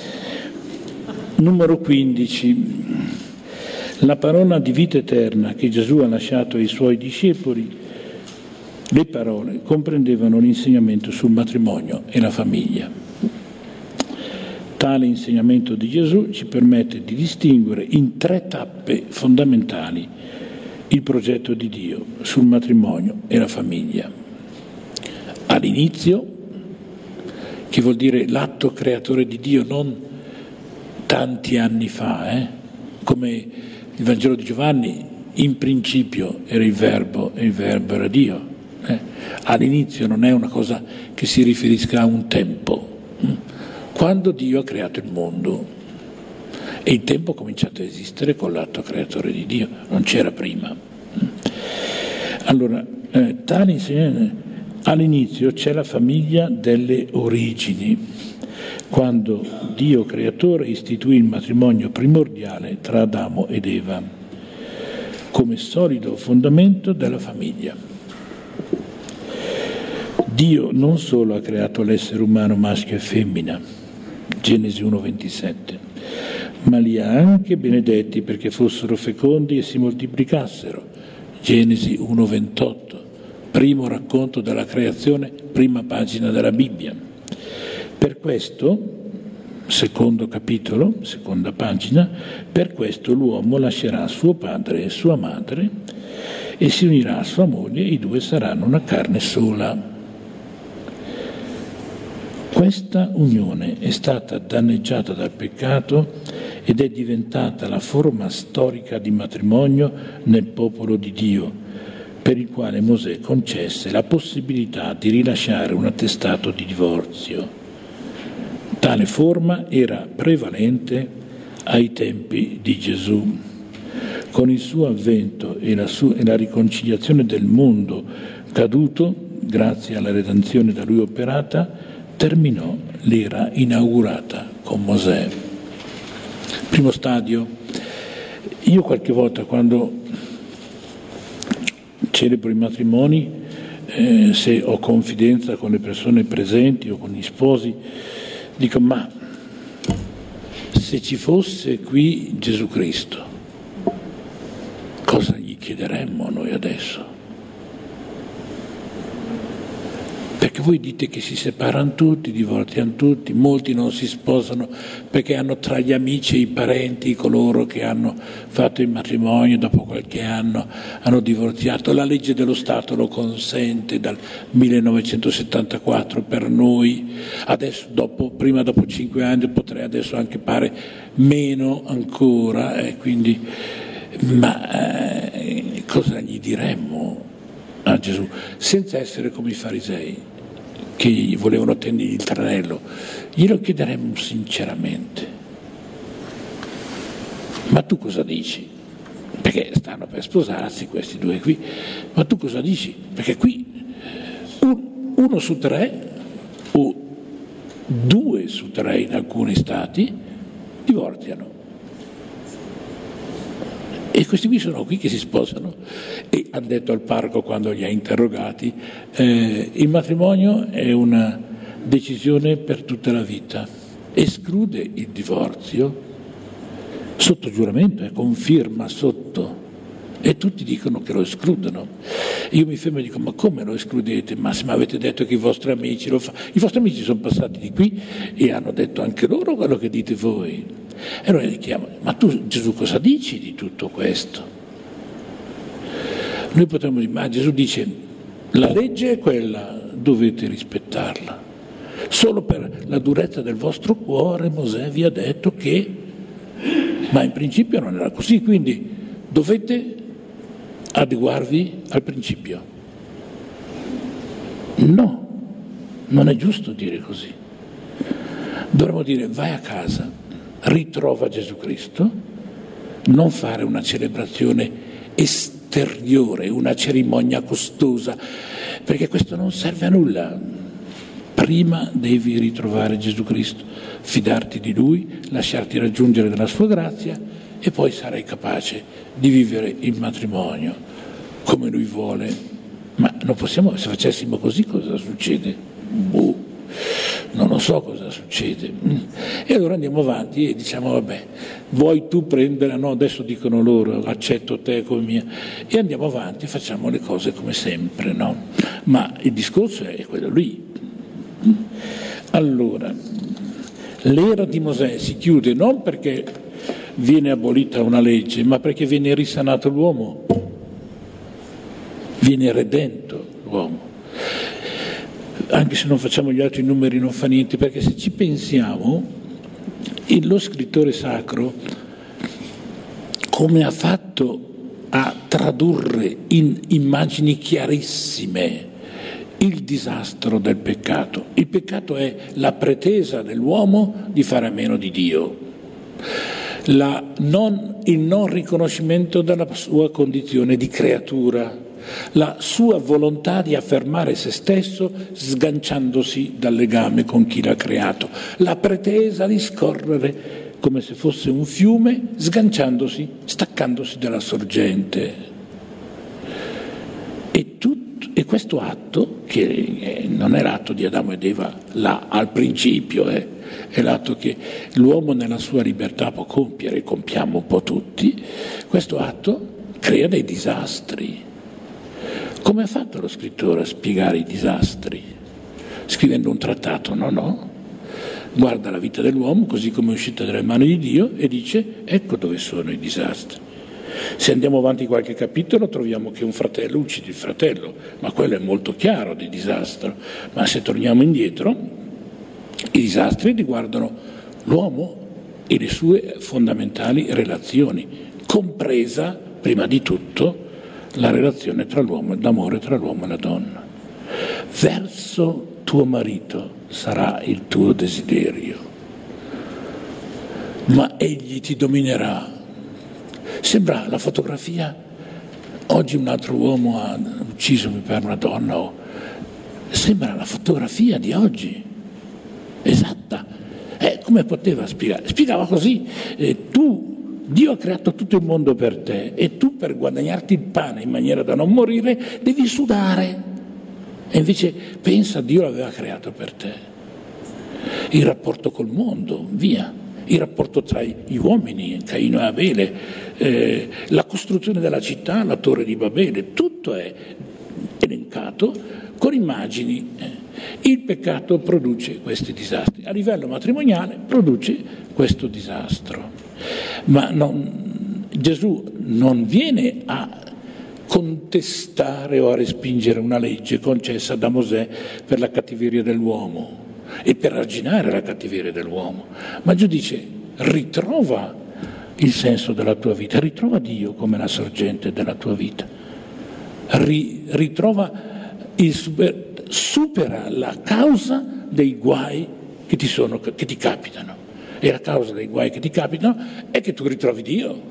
numero quindici. La parola di vita eterna che Gesù ha lasciato ai suoi discepoli, le parole comprendevano l'insegnamento sul matrimonio e la famiglia. Tale insegnamento di Gesù ci permette di distinguere in tre tappe fondamentali il progetto di Dio sul matrimonio e la famiglia. All'inizio, che vuol dire l'atto creatore di Dio, non tanti anni fa, eh? Come il Vangelo di Giovanni, in principio era il Verbo e il Verbo era Dio. Eh? All'inizio non è una cosa che si riferisca a un tempo. Hm? Quando Dio ha creato il mondo e il tempo ha cominciato a esistere con l'atto creatore di Dio, non c'era prima. Hm? Allora, eh, tale insegnamento, all'inizio c'è la famiglia delle origini, quando Dio creatore istituì il matrimonio primordiale tra Adamo ed Eva come solido fondamento della famiglia. Dio non solo ha creato l'essere umano maschio e femmina, Genesi uno ventisette, ma li ha anche benedetti perché fossero fecondi e si moltiplicassero, Genesi uno ventotto, primo racconto della creazione, prima pagina della Bibbia. Per questo, secondo capitolo, seconda pagina, per questo l'uomo lascerà suo padre e sua madre e si unirà a sua moglie e i due saranno una carne sola. Questa unione è stata danneggiata dal peccato ed è diventata la forma storica di matrimonio nel popolo di Dio, per il quale Mosè concesse la possibilità di rilasciare un attestato di divorzio. Tale forma era prevalente ai tempi di Gesù. Con il suo avvento e la, sua, e la riconciliazione del mondo caduto, grazie alla redenzione da lui operata, terminò l'era inaugurata con Mosè. Primo stadio. Io qualche volta quando celebro i matrimoni, eh, se ho confidenza con le persone presenti o con gli sposi, dico: ma se ci fosse qui Gesù Cristo, cosa gli chiederemmo noi adesso? Perché voi dite che si separano tutti, divorziano tutti, molti non si sposano perché hanno tra gli amici e i parenti coloro che hanno fatto il matrimonio, dopo qualche anno hanno divorziato. La legge dello Stato lo consente dal millenovecentosettantaquattro per noi, adesso dopo, prima dopo cinque anni, potrei adesso anche pare meno ancora, e quindi, ma eh, cosa gli diremmo a Gesù, senza essere come i farisei che volevano tendergli il tranello? Glielo chiederemmo sinceramente: ma tu cosa dici? Perché stanno per sposarsi questi due qui, ma tu cosa dici? Perché qui un, uno su tre o due su tre in alcuni stati divorziano. E questi qui sono qui che si sposano, e hanno detto al parroco quando li ha interrogati: eh, il matrimonio è una decisione per tutta la vita, esclude il divorzio sotto giuramento, è con firma sotto, e tutti dicono che lo escludono. Io mi fermo e dico: ma come lo escludete? Ma se mi avete detto che i vostri amici lo fanno, i vostri amici sono passati di qui e hanno detto anche loro quello che dite voi. E allora gli chiamo: ma tu Gesù cosa dici di tutto questo? Noi potremmo dire: ma Gesù dice la legge è quella, dovete rispettarla, solo per la durezza del vostro cuore Mosè vi ha detto che, ma in principio non era così, quindi dovete adeguarvi al principio. No, non è giusto dire così. Dovremmo dire: vai a casa, ritrova Gesù Cristo, non fare una celebrazione esteriore, una cerimonia costosa, perché questo non serve a nulla. Prima devi ritrovare Gesù Cristo, fidarti di Lui, lasciarti raggiungere dalla sua grazia, e poi sarai capace di vivere il matrimonio come Lui vuole. Ma non possiamo, se facessimo così cosa succede? Boh. Non lo so cosa succede. E allora andiamo avanti e diciamo: vabbè, vuoi tu prendere? No, adesso dicono loro: accetto te come mia. E andiamo avanti e facciamo le cose come sempre, no? Ma il discorso è quello lì. Allora, l'era di Mosè si chiude non perché viene abolita una legge, ma perché viene risanato l'uomo, viene redento l'uomo. Anche se non facciamo gli altri numeri non fa niente, perché se ci pensiamo, lo scrittore sacro come ha fatto a tradurre in immagini chiarissime il disastro del peccato. Il peccato è la pretesa dell'uomo di fare a meno di Dio, la non, il non riconoscimento della sua condizione di creatura, la sua volontà di affermare se stesso sganciandosi dal legame con chi l'ha creato, la pretesa di scorrere come se fosse un fiume sganciandosi, staccandosi dalla sorgente. E, tutto, e questo atto, che non è l'atto di Adamo ed Eva là al principio, eh, è l'atto che l'uomo nella sua libertà può compiere, compiamo un po' tutti, questo atto crea dei disastri. Come ha fatto lo scrittore a spiegare i disastri? Scrivendo un trattato? No, no. Guarda la vita dell'uomo così come è uscita dalle mani di Dio e dice: ecco dove sono i disastri. Se andiamo avanti qualche capitolo troviamo che un fratello uccide il fratello, ma quello è molto chiaro di disastro. Ma se torniamo indietro, i disastri riguardano l'uomo e le sue fondamentali relazioni, compresa, prima di tutto, la relazione tra l'uomo, l'amore tra l'uomo e la donna. Verso tuo marito sarà il tuo desiderio. ma egli ti dominerà. Sembra la fotografia, oggi un altro uomo ha ucciso, mi pare, una donna, o... sembra la fotografia di oggi, esatta. Eh, come poteva spiegare? Spiegava così, eh, tu, Dio ha creato tutto il mondo per te e tu per guadagnarti il pane in maniera da non morire devi sudare. E invece pensa, Dio l'aveva creato per te. Il rapporto col mondo, via. Il rapporto tra gli uomini, Caino e Abele, eh, la costruzione della città, la torre di Babele, tutto è elencato con immagini. Il peccato produce questi disastri. A livello matrimoniale produce questo disastro. Ma non, Gesù non viene a contestare o a respingere una legge concessa da Mosè per la cattiveria dell'uomo e per arginare la cattiveria dell'uomo, ma Gesù dice: ritrova il senso della tua vita, ritrova Dio come la sorgente della tua vita, Ri, ritrova il super, supera la causa dei guai che ti sono, che ti capitano, e la causa dei guai che ti capitano è che tu ritrovi Dio.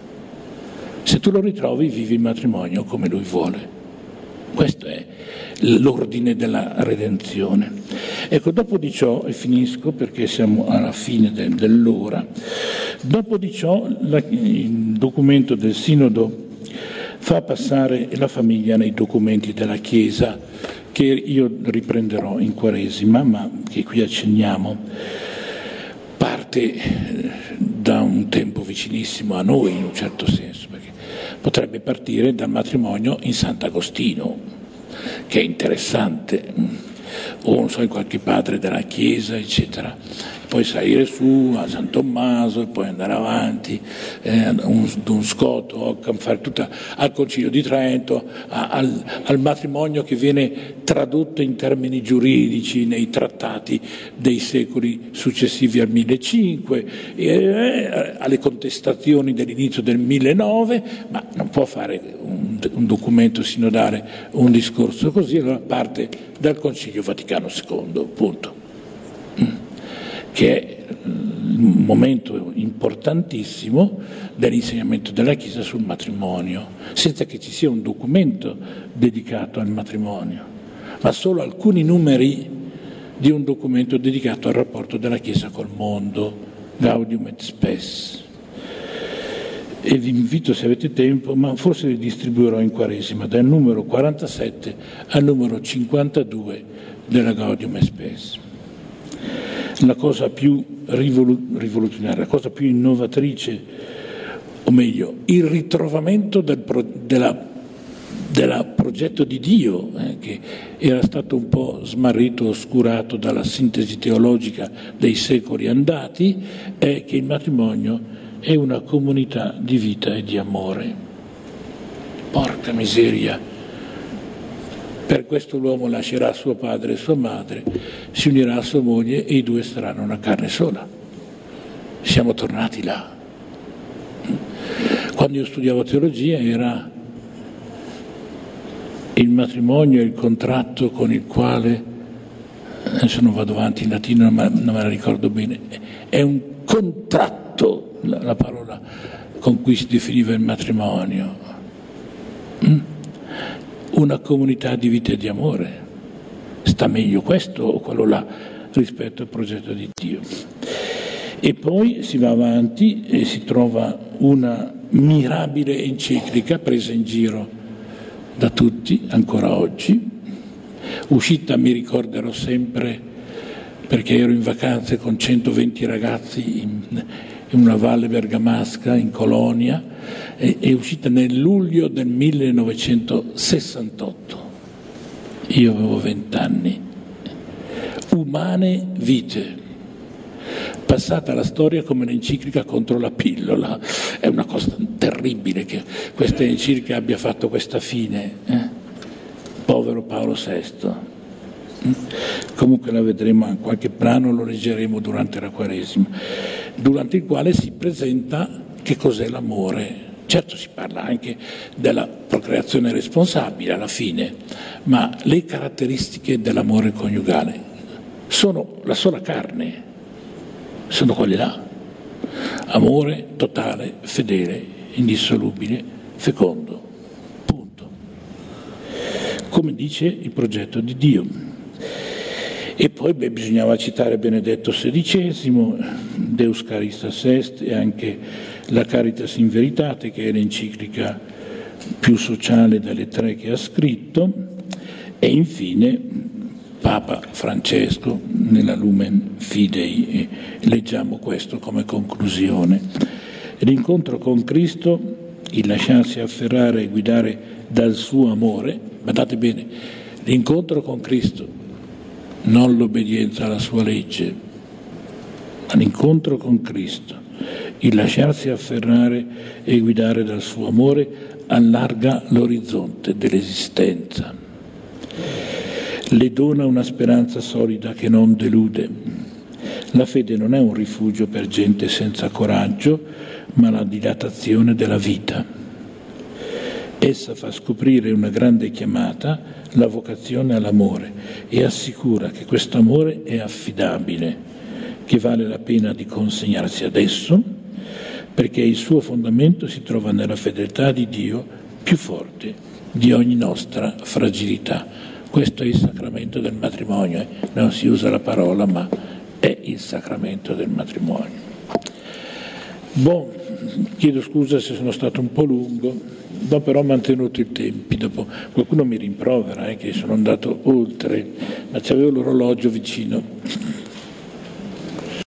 Se tu lo ritrovi, vivi il matrimonio come Lui vuole. Questo è l'ordine della redenzione. Ecco, dopo di ciò, e finisco perché siamo alla fine de, dell'ora, dopo di ciò la, il documento del Sinodo fa passare la famiglia nei documenti della Chiesa, che io riprenderò in Quaresima, ma che qui accenniamo. Parte da un tempo vicinissimo a noi, in un certo senso, perché potrebbe partire dal matrimonio in Sant'Agostino, che è interessante, o non so, in qualche padre della Chiesa, eccetera. Poi salire su a San Tommaso e poi andare avanti, eh, un, un Scotto, Occam, fare tutta al Concilio di Trento, a, al, al matrimonio che viene tradotto in termini giuridici nei trattati dei secoli successivi al millecinquecento, eh, alle contestazioni dell'inizio del millenovecento, ma non può fare un, un documento sinodale, un discorso così, allora parte dal Concilio Vaticano secondo, punto. Che è un momento importantissimo dell'insegnamento della Chiesa sul matrimonio, senza che ci sia un documento dedicato al matrimonio, ma solo alcuni numeri di un documento dedicato al rapporto della Chiesa col mondo, Gaudium et Spes. E vi invito, se avete tempo, ma forse li distribuirò in Quaresima, dal numero quarantasette al numero cinquantadue della Gaudium et Spes. La cosa più rivolu- rivoluzionaria, la cosa più innovatrice, o meglio, il ritrovamento del, pro- della, della progetto di Dio, eh, che era stato un po' smarrito, oscurato dalla sintesi teologica dei secoli andati, è che il matrimonio è una comunità di vita e di amore. Porca miseria! Per questo l'uomo lascerà suo padre e sua madre, si unirà a sua moglie e i due saranno una carne sola. Siamo tornati là. Quando io studiavo teologia era il matrimonio e il contratto con il quale, adesso non vado avanti in latino, ma non me la ricordo bene, è un contratto, la, la parola con cui si definiva il matrimonio. Mm? Una comunità di vita e di amore. Sta meglio questo o quello là rispetto al progetto di Dio. E poi si va avanti e si trova una mirabile enciclica presa in giro da tutti ancora oggi, uscita, mi ricorderò sempre, perché ero in vacanze con centoventi ragazzi in, in una valle bergamasca in Colonia, è, è uscita nel luglio del millenovecentosessantotto. Io avevo vent'anni. Umane vite, passata alla storia come l'enciclica contro la pillola. È una cosa terribile che questa enciclica abbia fatto questa fine, eh? Povero Paolo sesto. Comunque la vedremo, in qualche brano lo leggeremo durante la Quaresima, durante il quale si presenta che cos'è l'amore. Certo, si parla anche della procreazione responsabile alla fine, ma le caratteristiche dell'amore coniugale sono la sola carne, sono quelle là. Amore totale, fedele, indissolubile, fecondo. Punto. Come dice il progetto di Dio. E poi beh, bisognava citare Benedetto sedicesimo, Deus Caristas Est e anche la Caritas in Veritate, che è l'enciclica più sociale delle tre che ha scritto, e infine Papa Francesco nella Lumen Fidei. Leggiamo questo come conclusione. L'incontro con Cristo, il lasciarsi afferrare e guidare dal suo amore, badate bene, l'incontro con Cristo, non l'obbedienza alla sua legge, ma l'incontro con Cristo, il lasciarsi afferrare e guidare dal suo amore allarga l'orizzonte dell'esistenza. Le dona una speranza solida che non delude. La fede non è un rifugio per gente senza coraggio, ma la dilatazione della vita. Essa fa scoprire una grande chiamata, la vocazione all'amore, e assicura che questo amore è affidabile, che vale la pena di consegnarsi ad esso, perché il suo fondamento si trova nella fedeltà di Dio più forte di ogni nostra fragilità. Questo è il sacramento del matrimonio, eh? Non si usa la parola, ma è il sacramento del matrimonio. Boh, chiedo scusa se sono stato un po' lungo, ho però mantenuto i tempi. Dopo qualcuno mi rimprovera eh, che sono andato oltre, ma c'avevo l'orologio vicino.